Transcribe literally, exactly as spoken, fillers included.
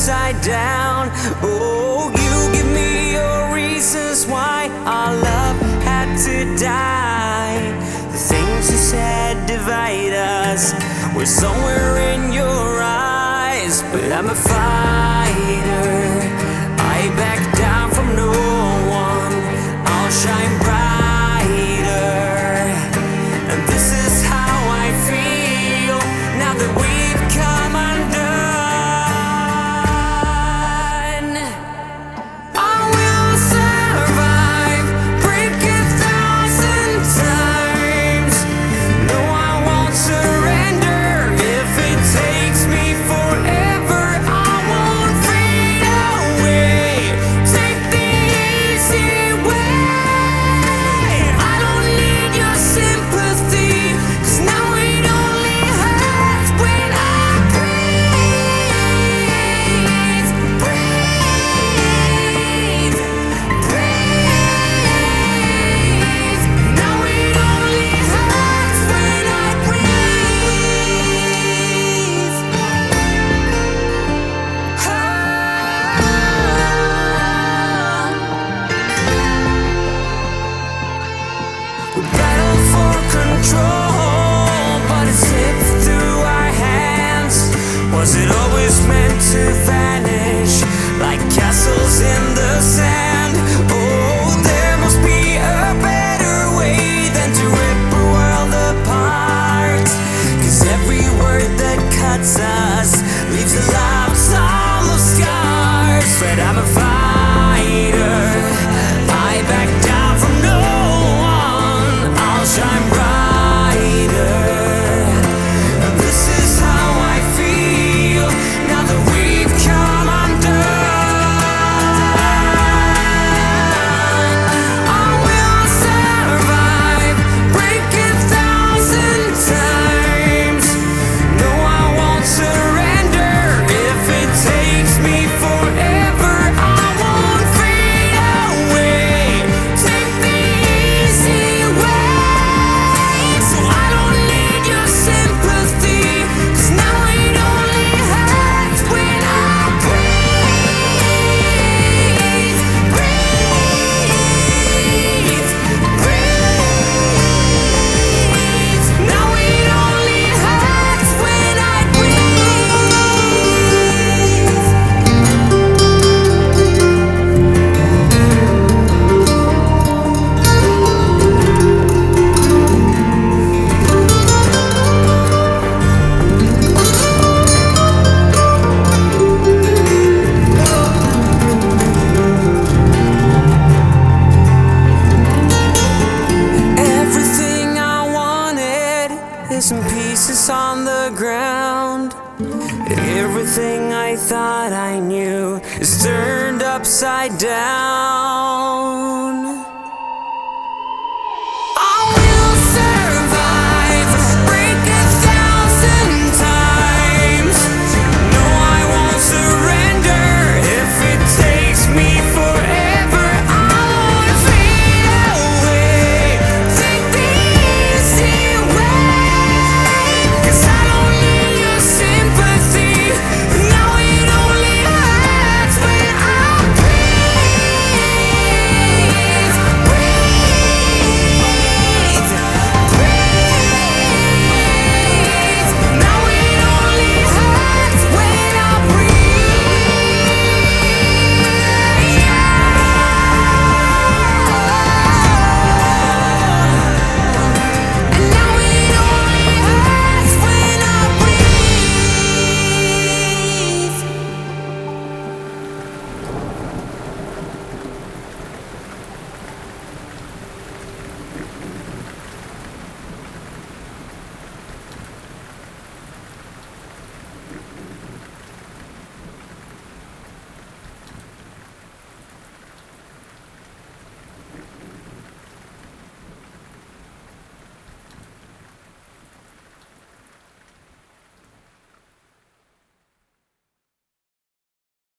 upside down. Oh, you give me your reasons why our love had to die. The things you said divide us were somewhere in your eyes. But I'm a fighter, I back down from no one. I'll shine brighter, and this is how I feel now that we've come undone. I will survive, break a thousand times. No, I won't surrender if it takes me forever. I won't fade away, take the easy way. I don't need your sympathy, 'cause now it only hurts when I breathe, breathe, breathe. Now it only hurts when I breathe. We battle for control, but it slipped through our hands. Was it always meant to vanish like castles in the sand? Oh, there must be a better way than to rip a world apart. 'Cause every word that cuts us leaves a lifetime of scars. But I'm a fighter, I back down from no one. I'll shine brighter, and this is how I feel now that we've come undone. I will survive, break a thousand times. No, I won't surrender if it takes me forever. I won't fade away, take the easy way. So I don't need your sympathy, 'cause now it only hurts when I breathe, breathe, breathe. Now it only hurts when I breathe. Everything I wanted is in pieces on the ground. Everything I thought I knew is turned upside down.